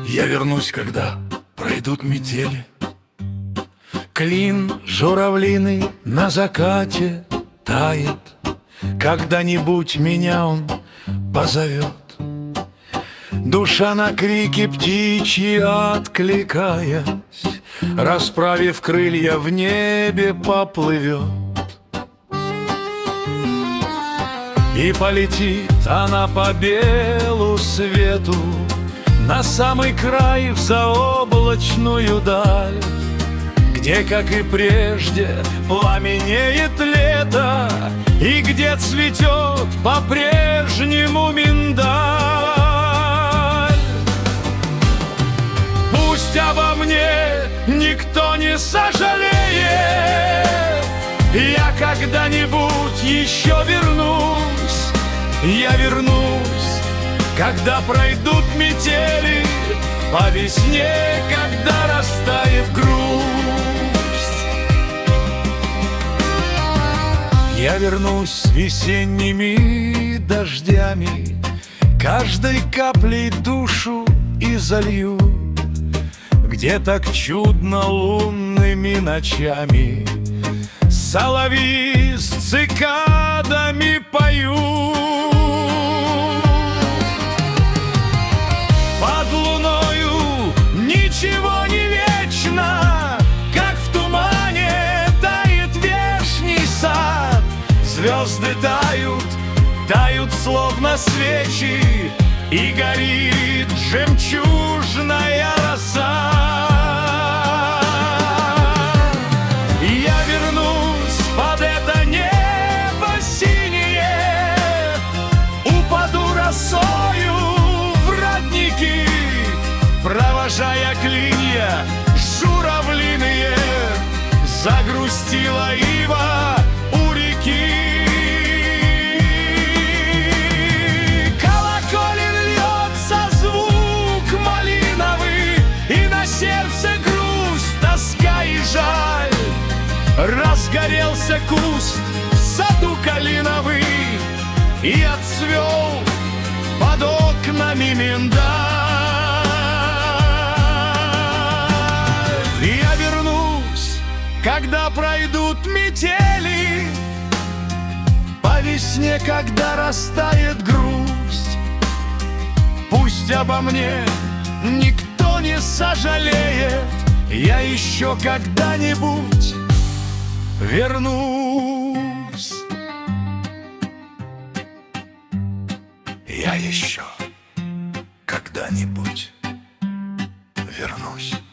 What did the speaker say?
Я вернусь, когда пройдут метели. Клин журавлиный на закате тает. Когда-нибудь меня он позовет. Душа на крики птичьи откликаясь, расправив крылья, в небе поплывет. И полетит она по белу свету на самый край, в заоблачную даль, где, как и прежде, пламенеет лето, и где цветет по-прежнему миндаль. Пусть обо мне никто не сожалеет, я когда-нибудь еще вернусь. Я вернусь, когда пройдут метели, по весне, когда растает грусть. Я вернусь с весенними дождями, каждой каплей душу и залью, где так чудно лунными ночами соловьи с цикадами поют. Под луною ничего не вечно, как в тумане тает вешний сад. Звезды тают, тают словно свечи, и горит жемчужная роса. Я вернусь под это небо синее, упаду росою в родники, провожая клинья журавлиные. Загрустила ива у реки. Разгорелся куст в саду калиновый и отцвел под окнами миндаль. Я вернусь, когда пройдут метели, по весне, когда растает грусть. Пусть обо мне никто не сожалеет, я еще когда-нибудь вернусь. Я еще когда-нибудь вернусь.